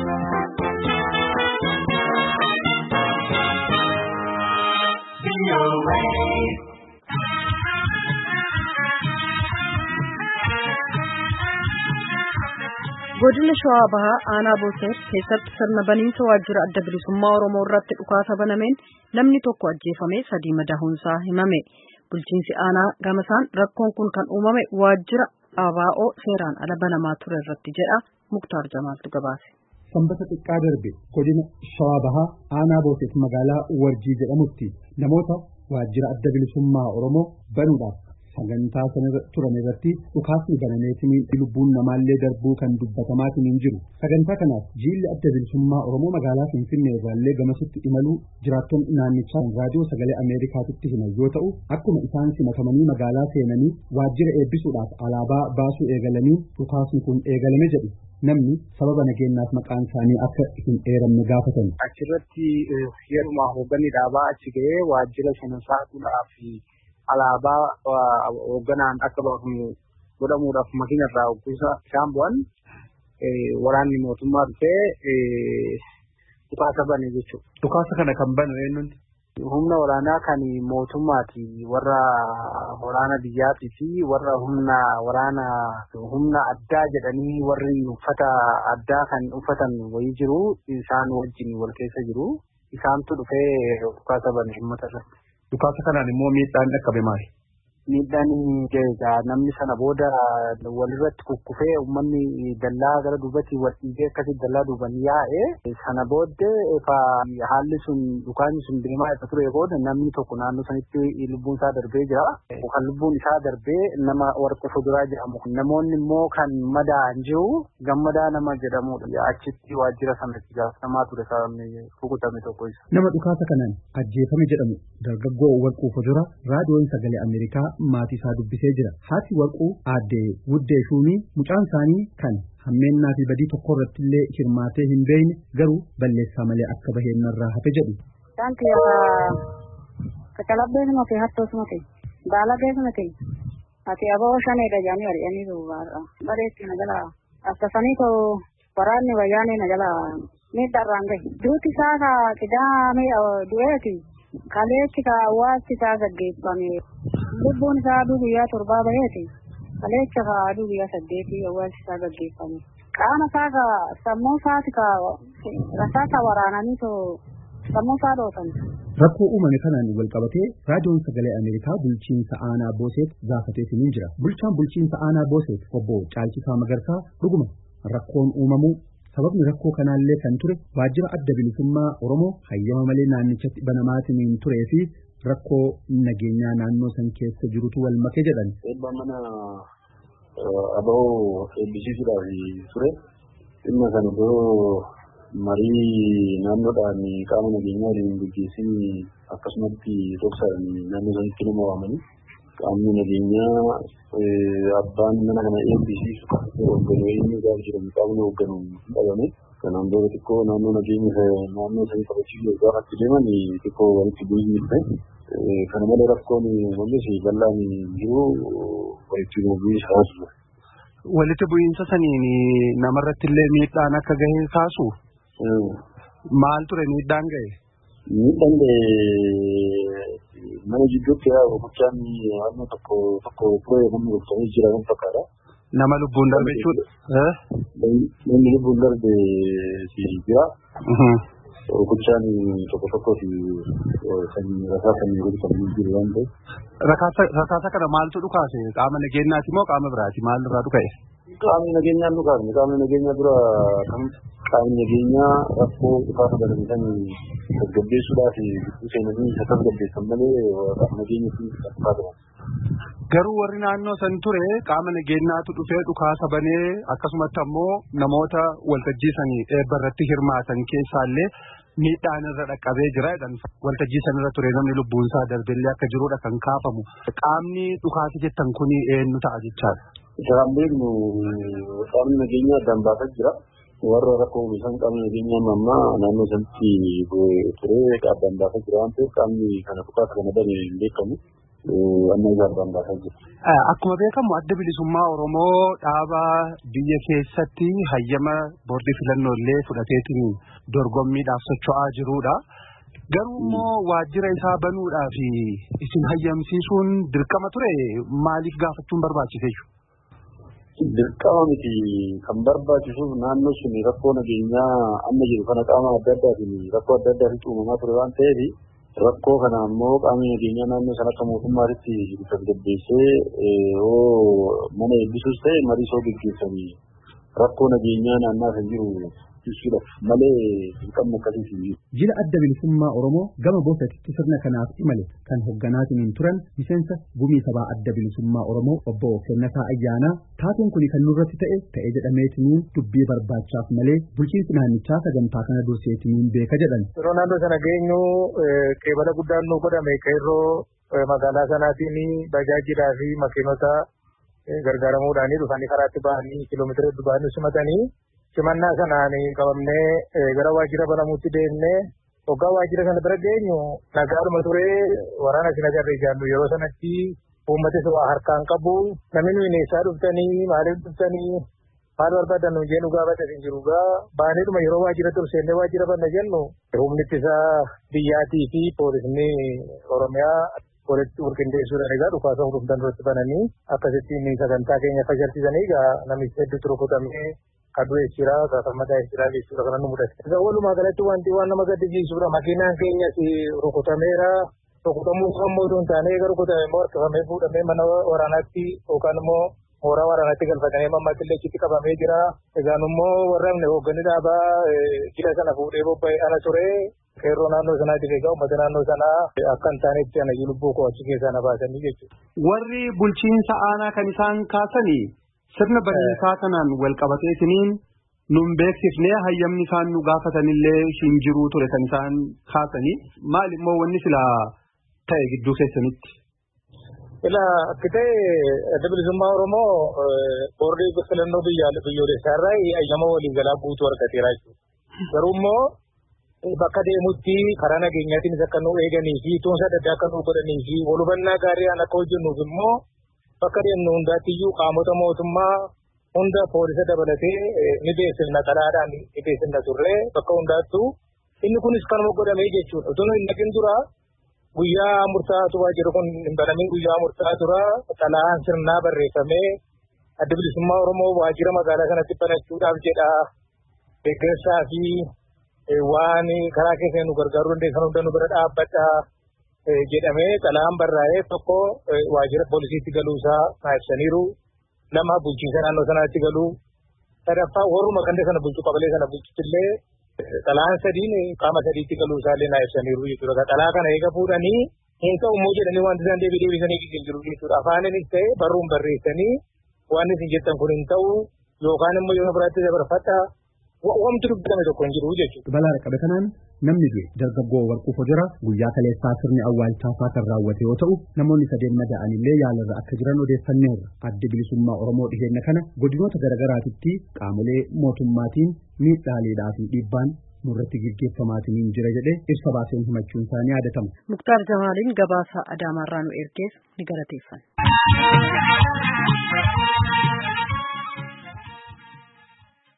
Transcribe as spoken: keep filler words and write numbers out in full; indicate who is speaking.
Speaker 1: godina shawaa bahaa aanaa boosee keessatti sirna baniinsa waajjira adda bilisummaa oromoo irratti dhukaasa banameen namni tokko ajjeefamee sadii madaa'uunsaa himame. Bulchiinsi aanaa gamasaan rakkoon kun kan uumame waajjira abaa'oo seeraan ala banamaa ture irratti jedha. Muktaar Jamaaltu gabaase.
Speaker 2: Sanbata xiqqaa darbe godina shawaa bahaa aanaa boosee magaalaa warjii jedhamutti namoota waajjira adda bilisummaa oromoo banuudhaaf sagantaa sana turan irratti dhukaasni banameetiin lubbuun namaallee darbuu kan dubbatamaatiin hin jiru. Sagantaa kanaaf jiilli adda bilisummaa oromoo magaalaa Finfinnee irraallee gamasitti imaluu jiraattonni naannichaa raadiyoo sagalee Ameerikaatti himan yoo ta'u akkuma isaan simatamanii magaalaa seenanii waajjira eebbisuudhaaf alaabaa baasuu eegalanii dhukaasni kun eegalame jedhu. Namni sababa nageenyaaf maqaan isaanii akka hin eeramne gaafatan.
Speaker 3: Achirratti yeruma hoogganni dhaabaa achi ga'ee waajjira sana saaquudhaaf alaabaa hoogganaan akka baafamu godhamuudhaaf makiina irraa hogguusa isaan bu'an waraanni mootummaa dhufee dhukaasa bane jechuudha.
Speaker 2: Dhukaasa kana kan banu eenyuti?
Speaker 3: Humna waraanaa kan mootummaati, warra waraana biyyaatii fi warra humna waraana humna addaa jedhanii warri uffata addaa kan uffatan wayii jiru isaan wajjin wal keessa jiru. Isaantu dhufee dhukaasa bane uummata irratti.
Speaker 2: Dhukaasa kanaan immoo miidhaan dhaqqabe maali?
Speaker 3: Miidhaan jeegaa namni sana booda walirratti kukkufee uummanni dallaa gara duubatti wal dhiibee akkasii dallaa duuban yaa'ee sana booddee haalli sun dhukaasni sun deemaa isa ture booda namni tokko naannoo sanitti lubbuun isaa darbee jira. Kan lubbuun isaa darbee nama warqee fuduraa jedhamu. Namoonni immoo kan madaa'an jiru gammadaa nama jedhamudha. Achitti waajjira sanatti gaafatamaa ture sababni rukutame tokko isa.
Speaker 2: Nama dhukaasa kanaan ajjeefame jedhamu dargaggoo warquu fuduraa raadiyoon sagalee Ameerikaa maatii isaa dubbisee jira. Haati warquu aaddee wuddee shuumii mucaan isaanii kan hammeennaa fi badii tokko irratti illee hirmaatee hin beekne garuu balleessaa malee akka baheenarraa hafe jedhu.
Speaker 4: Tanti kakalabbee suma fi hattoo suma fi baalagee suma fi ati aboo shaneedha jaanii ari'anii duubaadha. Bareetti na jala akkasanii too waraanni wayyaanee na jala miidhaarraan gahe. Duuti isaa ka qidaamee du'eeti. Kaleechi ka hawaasti isaa gaggeeffame lubbuun isaa aduu guyyaa torbaa baheeti. Kaleecha ka aduu guyyaa saddeetii hawaasti isaa gaggeeffame. Qaama isaa ka sammuu isaati ka rasaasa waraananii too sammuu isaa dhootan.
Speaker 2: Rakkoo uumame kanaan wal qabatee raadiyoon sagalee Ameerikaa bulchiinsa aanaa Booseet gaafateetiin hin jira. Bulchaan bulchiinsa aanaa Booseet obbo Caalchisaa Magarsaa dhuguma rakkoon uumamuu sababni rakkoo kanaallee kan ture waajjira adda bilisummaa Oromoo hayyama malee naannichatti banamaatiin hin turee fi rakkoo nageenyaa naannoo san keessa jirutu wal make jedhan.
Speaker 5: Eebbaa mana aba'oo eebbisiisuudhaaf ture. Dhimma kana biroo marii naannoodhaan qaama nageenyaa waliin gaggeessin akkasumatti dhoksaadhaan naannoo sanitti nama waamanii qaamni nageenyaa abbaan mana kana eebbisiisu hoogganuu inni gaafa jedhamu qaamni hoogganuu qabame. Kanaan booda xiqqoo naannoo nageenya naannoo sanii qabachiisuu gaafa itti deeman xiqqoo walitti bu'iinsi dhufe. Kana malee rakkoon uumamnis bal'aan jiru walitti bu'iinsa kaasu.
Speaker 2: Walitti bu'iinsa saniin namarratti illee miidhaan akka gahe kaasu. Maal ture miidhaan gahe?
Speaker 5: Miidhaan gahe mana jidduutti yaa gochaan naannoo tokko tokko turee namni goftanii jira kan fakkaata.
Speaker 2: Nama lubbuun darbe jechuudha.
Speaker 5: Namni lubbuun darbe si jira. Gochaan tokko tokko si kan rasaasa ni godhatan jiru waan ta'eef.
Speaker 2: Rasaasa kana maaltu dhukaase? Qaama nageenyaati moo qaama biraati? Maal irraa dhuka'e?
Speaker 5: Qaamni nageenyaa dhukaasne qaamni nageenyaa dura kan qaamni nageenyaa rakkoo dhukaasa galmeessan tasgabbeessuudhaaf gidduu seenanii isa tasgabbeessan malee qaama nageenyaatti dhukaasa.
Speaker 2: Garuu warri naannoo san ture qaama nageenyaatu dhufee dhukaasa banee akkasumatti ammoo namoota waltajjii sanii eebba irratti hirmaatan keessaallee miidhaan irra dhaqqabee jira jedhan waltajjii san irra ture namni lubbuun isaa darbellee akka jirudha kan kaafamu. Qaamni dhukaasa jettan kuni eenyu ta'a jechaadha?
Speaker 5: Isaan beeknu qaamni nageenyaa addaan baasaa jira. Warra rakkoo isaan qaamni nageenyaa ammaa naannoo sanitti ture addaan baasaa jira waan ta'eef qaamni kana dhukaasa kana bane hin beekamu. amma ijaarraan baasaa jiru.
Speaker 2: Akkuma beekamu adda bilisummaa Oromoo dhaaba biyya keessatti hayyama boordii filannoo illee fudhateetiin dorgommiidhaaf socho'aa jirudha. Garuu immoo waajjira isaa banuudhaaf isin hayyamsiisuun dirqama ture maaliif gaafachuun barbaachise?
Speaker 5: Dirqama miti kan barbaachisuuf naannoo sun rakkoo nageenyaa amma jiru kana qaama adda addaatiin rakkoo adda addaatiin uumamaa ture waan ta'eef rakkoo kana ammoo qaamni nageenyaa naannoo sana akka mootummaatti tasgabbeessee mana eebbisuus ta'e marii soo gaggeessanii rakkoo nageenyaa naannaa kan jiru ibsuudhaaf malee dirqamni akkasii hin jiru.
Speaker 2: Jila adda bilisummaa Oromoo gama boosatitti sirna kanaaf imale kan hogganaatiin turan miseensa gumii sabaa adda bilisummaa Oromoo obbo Kennasaa Ayyaanaa taateen kun kan nurratti ta'e ta'ee jedhameetiin dubbii barbaachaaf malee bulchiinsi naannichaa sagantaa kana durseetiin beeka jedhan.
Speaker 3: Yeroo naannoo sana geenyu qeebala guddaan nu godhame qeerroo magaalaa sanaatiin bajaajilaa fi makiinota gargaaramuudhaan dhufanii karaatti ba'anii kiiloomeetira hedduu ba'anii simatanii simannaa sanaan qabamnee gara waajjira banamuutti deemnee hoggaa waajjira sana bira geenyu nagaadhuma ture waraana sin agarree jaallu yeroo sanatti uummatis waa harkaan qabu namni nuyi neessaa dhuftanii maaliif dhuftanii maal barbaadan nu jennu gaafatan hin jiru gaa baaneedhuma yeroo waajjira turseennee waajjira banna jennu humni ittisaa biyyaatii fi poolisni Oromiyaa walitti qindeessuudhaan egaa dhukaasa hordoftan irratti bananii akkasittiin sagantaa keenya fashalsiisanii egaa namichi hedduutu rukutamee kaduu jira gaafamata jira jechuudha kana nu mudate. Egaa walumaa galatti wanti waan nama gaddisiisudha makiinaan keenyas rukutameera rukutamuu sammuu osoo hin taane egaa rukutame immoo harkifamee fuudhamee mana waraanaatti yookaan immoo mooraa waraanaatti galfatanii mammaatti illee achitti qabamee jira. Egaan immoo warraamne hoogganni dhaabaa jila sana fuudhee bobba'ee ana ture qeerroo naannoo sanaatiif egaa uummata naannoo sanaa akka hin taanetti ana lubbuu koo achi keessaa na baasanii jechuudha.
Speaker 2: Warri bulchiinsa aanaa kan isaan kaasanii sirna barnootaa kanaan wal qabateetiniin nun beeksifnee hayyamni isaan nu gaafatanillee hin jiru ture kan isaan kaasanii maal immoo wanni silaa ta'e gidduu keessanitti.
Speaker 3: Ilaa akka ta'e adda bilisummaa Oromoo boordii filannoo biyyoolessaa irraa hayyama waliigalaa guutuu argateera jechuudha. Garuu immoo bakka deemutti karaa nageenyaatiinis akka nu eeganii fi tuunsa adda addaa akka nu godhanii fi wal hubannaa gaarii akka hojjennuuf immoo bakka deemnu hundaattiyyuu qaamota mootummaa hunda poolisa dabalatee ni beeksifna karaadhaan ni beeksifna turre bakka hundaattuu inni kunis kanuma godhamee jechuudha. Utuu hin dhaqin dura guyyaa murtaa'aatu waajjira kun hin banamin guyyaa murtaa'aa tura xalayaan sirnaa barreeffamee adda bilisummaa Oromoo waajjira magaalaa kanatti banachuudhaaf jedha deeggarsaa fi waan karaa keessa nu gargaaruu dandeessan hunda nu bira dhaabbadha jedhamee xalayaan barraa'ee tokko waajjira poolisiitti galuusaa ibsaniiru lama bulchiinsa naannoo sanaatti galuu sadaffaa warruma ganda sana bulchu qabalee sana bulchuttillee xalayaan sadiin qaama sadiitti galuusaallee naa ibsaniiru jechuudha. Xalayaa kana eega fuudhanii hin ta'u immoo jedhanii wanti isaan deebii deebisanii hin jiru jechuudha. Afaaninis ta'e barruun barreessanii waan isin jettan kun hin ta'u yookaan immoo yeroo biraatti dabarfadha wanti dubbatame tokko hin jiru jechuudha.
Speaker 2: Balaa qabe kanaan namni du'e dargaggoo Warquu Fodera guyyaa kaleessaa sirni awwaalchaa isaa kan raawwate yoo ta'u namoonni sadeen madaa'an illee yaalarra akka jiran odeeffanneerra. Adda bilisummaa Oromoo dhiheenya kana godinoota garagaraatitti qaamolee mootummaatiin miidhaaleedhaa fi dhiibbaan nurratti gaggeeffamaatiin jira jedhee ibsa baaseen himachuun isaanii yaadatama.
Speaker 1: Muktaar Jamaaliin gabaasa Adaamaarraa nu ergees ni galateeffanna.